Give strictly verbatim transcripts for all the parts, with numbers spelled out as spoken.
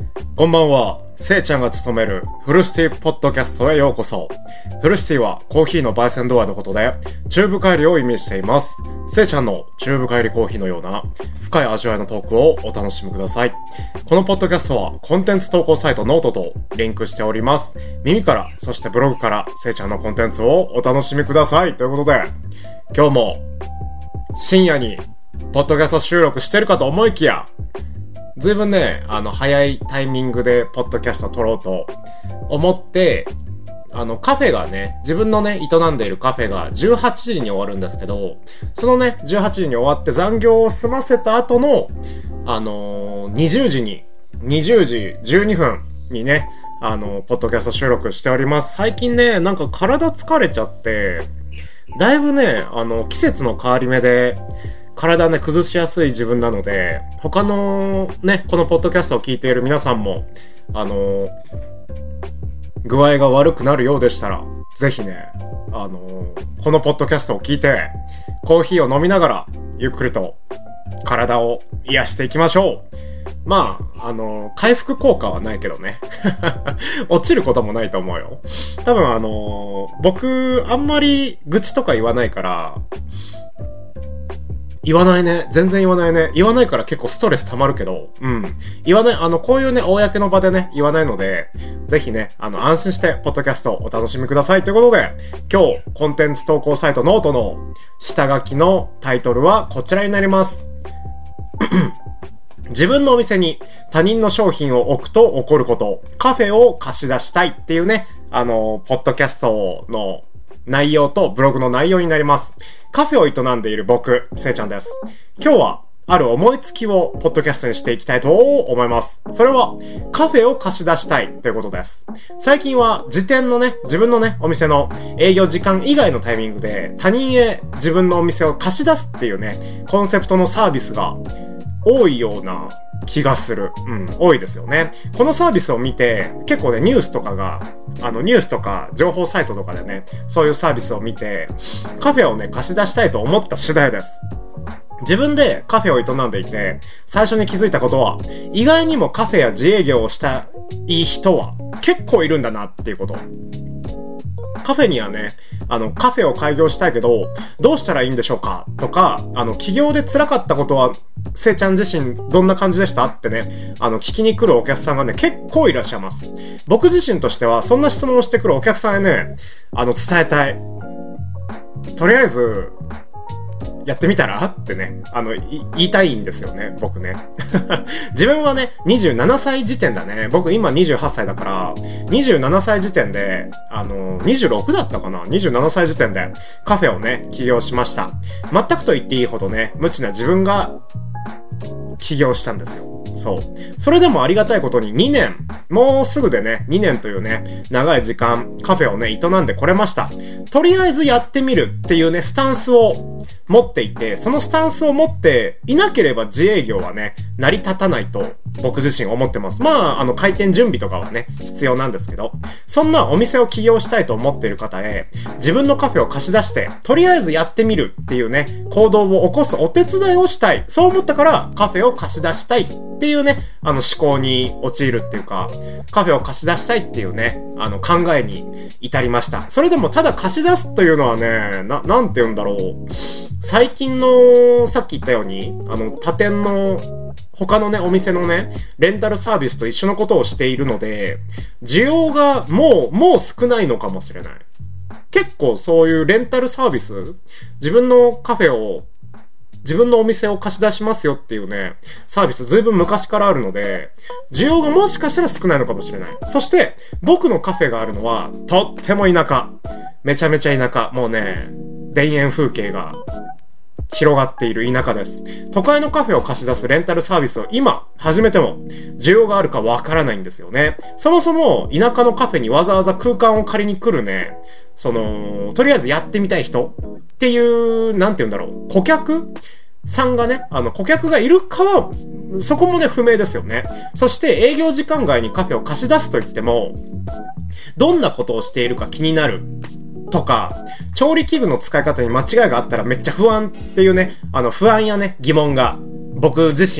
こんばんは。せいちゃんが務めるフルシティポッドキャストへようこそ。フルシティはコーヒーの焙煎ドアのことで、中部帰りを意味しています。せいちゃんの中部帰りコーヒーのような深い味わいのトークをお楽しみください。このポッドキャストはコンテンツ投稿サイトノートとリンクしております。耳から、そしてブログからせいちゃんのコンテンツをお楽しみください。ということで、今日も深夜にポッドキャスト収録してるかと思いきや、ずいぶんね、あの、早いタイミングでポッドキャスト撮ろうと思って、あの、カフェがね、自分のね、営んでいるカフェがじゅうはちじに終わるんですけど、そのね、じゅうはちじに終わって残業を済ませた後の、あのー、にじゅうじに、にじゅうじじゅうにふんにね、あの、ポッドキャスト収録しております。最近ね、なんか体疲れちゃって、だいぶね、あの、季節の変わり目で、体ね、崩しやすい自分なので、他のね、このポッドキャストを聞いている皆さんも、あの、具合が悪くなるようでしたら、ぜひね、あの、このポッドキャストを聞いて、コーヒーを飲みながら、ゆっくりと体を癒していきましょう。まあ、あの、回復効果はないけどね。落ちることもないと思うよ。多分あの、僕、あんまり愚痴とか言わないから、言わないね。全然言わないね。言わないから結構ストレス溜まるけど、うん。言わない、あの、こういうね、公の場でね、言わないので、ぜひね、あの、安心して、ポッドキャストをお楽しみください。ということで、今日、コンテンツ投稿サイトノートの下書きのタイトルはこちらになります。自分のお店に他人の商品を置くと起こること、カフェを貸し出したいっていうね、あの、ポッドキャストの内容とブログの内容になります。カフェを営んでいる僕、せいちゃんです。今日はある思いつきをポッドキャストにしていきたいと思います。それはカフェを貸し出したいということです。最近は自店のね、自分のね、お店の営業時間以外のタイミングで他人へ自分のお店を貸し出すっていうね、コンセプトのサービスが多いような気がする。うん、多いですよね。このサービスを見て、結構ね、ニュースとかが、あの、ニュースとか情報サイトとかでね、そういうサービスを見て、カフェをね、貸し出したいと思った次第です。自分でカフェを営んでいて、最初に気づいたことは、意外にもカフェや自営業をしたい人は結構いるんだなっていうこと。カフェにはね、あの、カフェを開業したいけど、どうしたらいいんでしょうかとか、あの、起業で辛かったことは、せいちゃん自身どんな感じでしたってね、あの、聞きに来るお客さんがね、結構いらっしゃいます。僕自身としては、そんな質問をしてくるお客さんへね、あの、伝えたい。とりあえず、やってみたらってね、あの、言いたいんですよね、僕ね。自分はね、にじゅうななさい時点だね。僕今にじゅうはっさいだから、にじゅうななさい時点で、あの、にじゅうろくだったかな ?にじゅうななさい時点でカフェをね、起業しました。全くと言っていいほどね、無知な自分が起業したんですよ。そう。それでもありがたいことににねん、もうすぐでね、にねんというね、長い時間、カフェをね、営んでこれました。とりあえずやってみるっていうね、スタンスを持っていて、そのスタンスを持っていなければ自営業はね、成り立たないと僕自身思ってます。まあ、あの、開店準備とかはね、必要なんですけど、そんなお店を起業したいと思っている方へ、自分のカフェを貸し出して、とりあえずやってみるっていうね、行動を起こすお手伝いをしたい。そう思ったからカフェを貸し出したいっていうね、あの思考に陥るっていうか、カフェを貸し出したいっていうね、あの考えに至りました。それでもただ貸し出すというのはね、な、なんて言うんだろう。最近の、さっき言ったように、あの、他店の、他のね、お店のね、レンタルサービスと一緒のことをしているので、需要がもう、もう少ないのかもしれない。結構そういうレンタルサービス、自分のカフェを、自分のお店を貸し出しますよっていうね、サービスずいぶん昔からあるので、需要がもしかしたら少ないのかもしれない。そして、僕のカフェがあるのは、とっても田舎。めちゃめちゃ田舎。もうね、田園風景が広がっている田舎です。都会のカフェを貸し出すレンタルサービスを今始めても需要があるかわからないんですよね。そもそも田舎のカフェにわざわざ空間を借りに来るね、その、とりあえずやってみたい人っていう、なんて言うんだろう、顧客さんがね、あの、顧客がいるかは、そこもね、不明ですよね。そして営業時間外にカフェを貸し出すと言っても、どんなことをしているか気になる。とか、調理器具の使い方に間違いがあったらめっちゃ不安っていうね、あの不安やね、疑問が僕自身は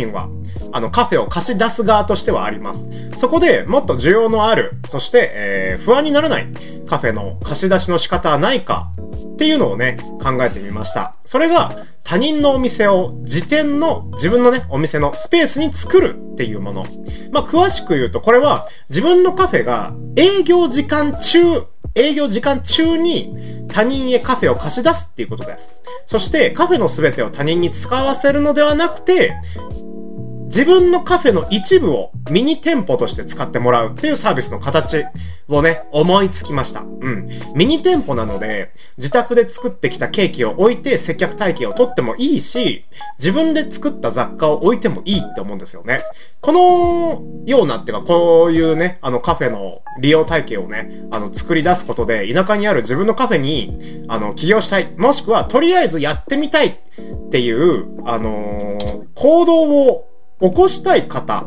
あの、カフェを貸し出す側としてはあります。そこでもっと需要のある、そして、えー、不安にならないカフェの貸し出しの仕方はないかっていうのをね、考えてみました。それが、他人のお店を自店の、自分のね、お店のスペースに作るっていうもの。まあ、詳しく言うと、これは自分のカフェが営業時間中、営業時間中に他人へカフェを貸し出すっていうことです。そしてカフェのすべてを他人に使わせるのではなくて、自分のカフェの一部をミニ店舗として使ってもらうっていうサービスの形をね、思いつきました。うん。ミニ店舗なので、自宅で作ってきたケーキを置いて接客体系を取ってもいいし、自分で作った雑貨を置いてもいいって思うんですよね。このようなっていうか、こういうね、あのカフェの利用体系をね、あの作り出すことで、田舎にある自分のカフェに、あの、起業したい。もしくは、とりあえずやってみたいっていう、あのー、行動を起こしたい方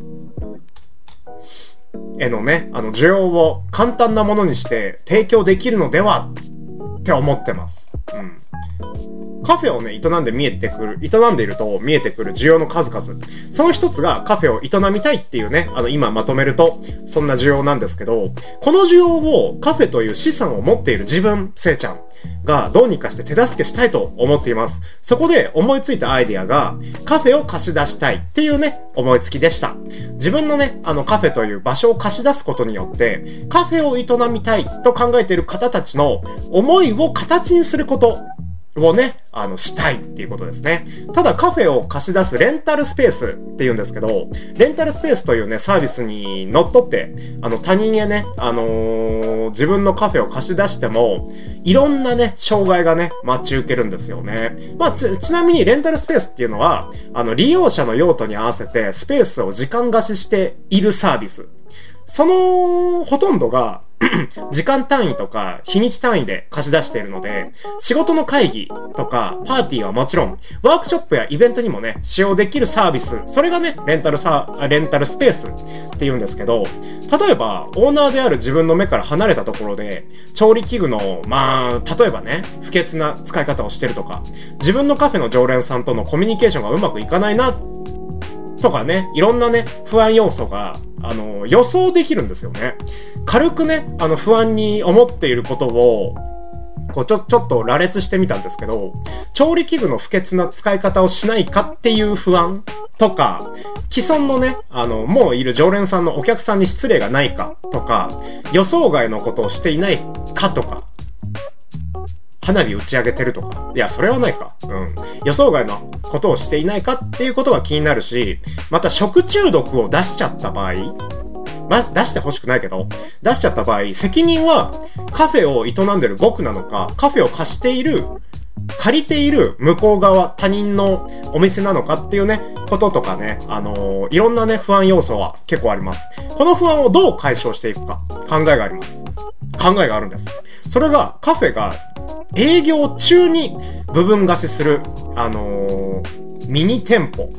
へのね、あの需要を簡単なものにして提供できるのではって思ってます。うん。カフェをね、営んで見えてくる、営んでいると見えてくる需要の数々。その一つがカフェを営みたいっていうね、あの今まとめると、そんな需要なんですけど、この需要をカフェという資産を持っている自分、せいちゃんがどうにかして手助けしたいと思っています。そこで思いついたアイデアが、カフェを貸し出したいっていうね、思いつきでした。自分のね、あのカフェという場所を貸し出すことによって、カフェを営みたいと考えている方たちの思いを形にすることをね、あの、したいっていうことですね。ただカフェを貸し出すレンタルスペースって言うんですけど、レンタルスペースというね、サービスに乗っ取って、あの、他人へね、あのー、自分のカフェを貸し出しても、いろんなね、障害がね、待ち受けるんですよね。まあ、ち、ちなみにレンタルスペースっていうのは、あの、利用者の用途に合わせてスペースを時間貸ししているサービス。その、ほとんどが、時間単位とか日にち単位で貸し出しているので、仕事の会議とかパーティーはもちろん、ワークショップやイベントにもね、使用できるサービス、それがね、レンタルサー、レンタルスペースって言うんですけど、例えば、オーナーである自分の目から離れたところで、調理器具の、まあ、例えばね、不潔な使い方をしてるとか、自分のカフェの常連さんとのコミュニケーションがうまくいかないな、とかね、いろんなね、不安要素が、あの、予想できるんですよね。軽くね、あの、不安に思っていることを、こう、ちょ、ちょっと羅列してみたんですけど、調理器具の不潔な使い方をしないかっていう不安とか、既存のね、あの、もういる常連さんのお客さんに失礼がないかとか、予想外のことをしていないかとか、花火打ち上げてるとか。いや、それはないか。うん。予想外のことをしていないかっていうことが気になるし、また食中毒を出しちゃった場合、ま、出してほしくないけど、出しちゃった場合、責任はカフェを営んでる僕なのか、カフェを貸している、借りている向こう側、他人のお店なのかっていうね、こととかね、あのー、いろんなね、不安要素は結構あります。この不安をどう解消していくか、考えがあります。考えがあるんです。それが、カフェが営業中に部分貸しする、あのー、ミニ店舗。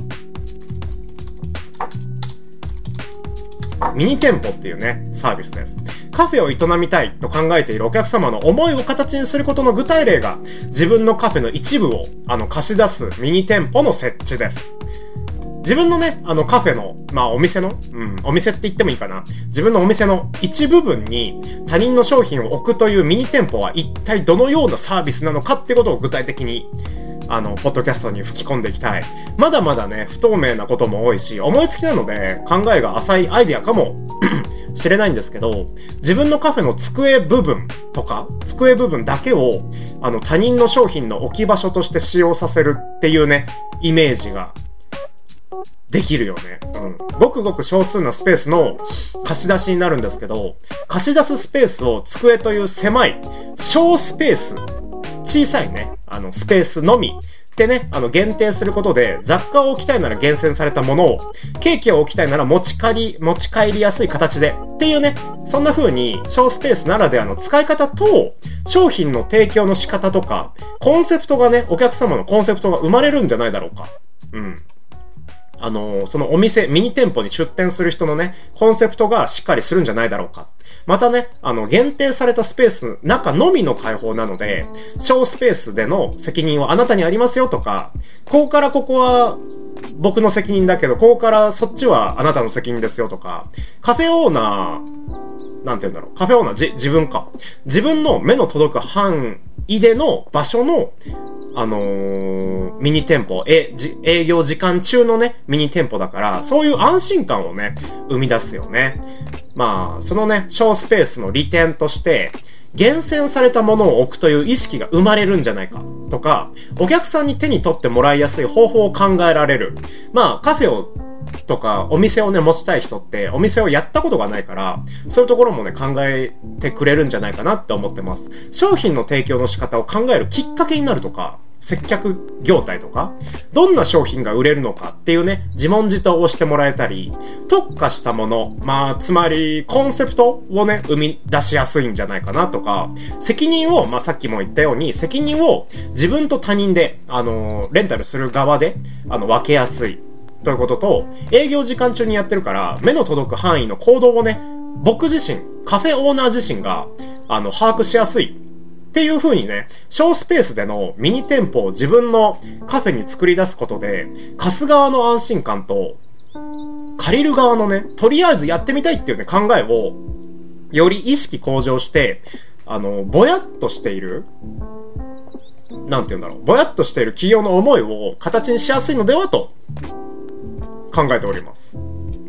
ミニ店舗っていうね、サービスです。カフェを営みたいと考えているお客様の思いを形にすることの具体例が、自分のカフェの一部を、あの、貸し出すミニ店舗の設置です。自分のね、あのカフェの、まあお店の、うん、お店って言ってもいいかな。自分のお店の一部分に他人の商品を置くというミニ店舗は一体どのようなサービスなのかってことを具体的に、あの、ポッドキャストに吹き込んでいきたい。まだまだね、不透明なことも多いし、思いつきなので考えが浅いアイデアかもしれないんですけど、自分のカフェの机部分とか、机部分だけを、あの、他人の商品の置き場所として使用させるっていうね、イメージが、できるよね。うん。ごくごく少数なスペースの貸し出しになるんですけど、貸し出すスペースを机という狭い小スペース、小さいね、あのスペースのみでね、あの限定することで雑貨を置きたいなら厳選されたものを、ケーキを置きたいなら持ち帰り、持ち帰りやすい形でっていうね、そんな風に小スペースならではの使い方と商品の提供の仕方とか、コンセプトがね、お客様のコンセプトが生まれるんじゃないだろうか。うん。あのー、そのお店、ミニ店舗に出店する人のね、コンセプトがしっかりするんじゃないだろうか。またね、あの、限定されたスペース、中のみの開放なので、小スペースでの責任はあなたにありますよとか、ここからここは、 僕の責任だけど、ここからそっちはあなたの責任ですよとか、カフェオーナー、なんて言うんだろう、カフェオーナー、じ、自分か。自分の目の届く範囲での場所の、あのー、ミニ店舗、え、じ、営業時間中のね、ミニ店舗だから、そういう安心感をね、生み出すよね。まあ、そのね、小スペースの利点として、厳選されたものを置くという意識が生まれるんじゃないかとか、お客さんに手に取ってもらいやすい方法を考えられる。まあ、カフェをとかお店をね持ちたい人ってお店をやったことがないから、そういうところもね考えてくれるんじゃないかなって思ってます。商品の提供の仕方を考えるきっかけになるとか、接客業態とか、どんな商品が売れるのかっていうね、自問自答をしてもらえたり、特化したもの、まあ、つまり、コンセプトをね、生み出しやすいんじゃないかなとか、責任を、まあ、さっきも言ったように、責任を自分と他人で、あの、レンタルする側で、あの、分けやすい。ということと、営業時間中にやってるから、目の届く範囲の行動をね、僕自身、カフェオーナー自身が、あの、把握しやすい。っていう風にね、小スペースでのミニ店舗を自分のカフェに作り出すことで、貸す側の安心感と、借りる側のね、とりあえずやってみたいっていうね、考えを、より意識向上して、あの、ぼやっとしている、なんて言うんだろう、ぼやっとしている企業の思いを形にしやすいのではと、考えております。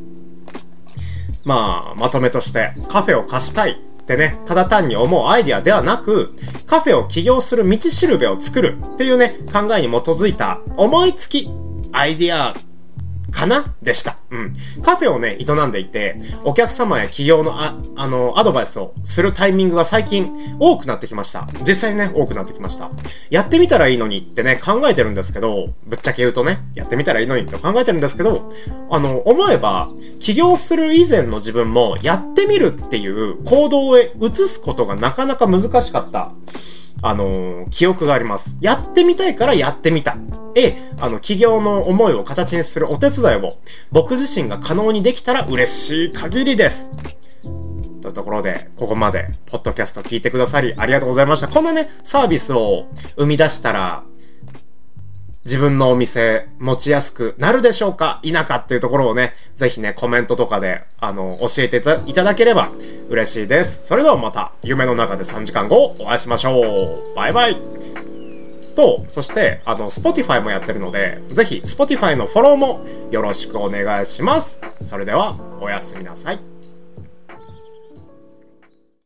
まあ、まとめとして、カフェを貸したい。ってね、ただ単に思うアイディアではなく、カフェを起業する道しるべを作るっていうね、考えに基づいた思いつきアイディアかなでした。うん。カフェをね、営んでいて、お客様や企業のあ、あの、アドバイスをするタイミングが最近多くなってきました。実際ね、多くなってきました。やってみたらいいのにってね、考えてるんですけど、ぶっちゃけ言うとね、やってみたらいいのにって考えてるんですけど、あの、思えば、起業する以前の自分も、やってみるっていう行動へ移すことがなかなか難しかった。あのー、記憶があります。やってみたいからやってみた。え、あの、企業の思いを形にするお手伝いを、僕自身が可能にできたら嬉しい限りです。というところで、ここまで、ポッドキャスト聞いてくださり、ありがとうございました。こんなね、サービスを生み出したら、自分のお店持ちやすくなるでしょうか否かっていうところをね、ぜひね、コメントとかで、あの、教えていただければ嬉しいです。それではまた、夢の中でさんじかんごお会いしましょう。バイバイ。と、そして、あの、Spotify もやってるので、ぜひ、Spotify のフォローもよろしくお願いします。それでは、おやすみなさい。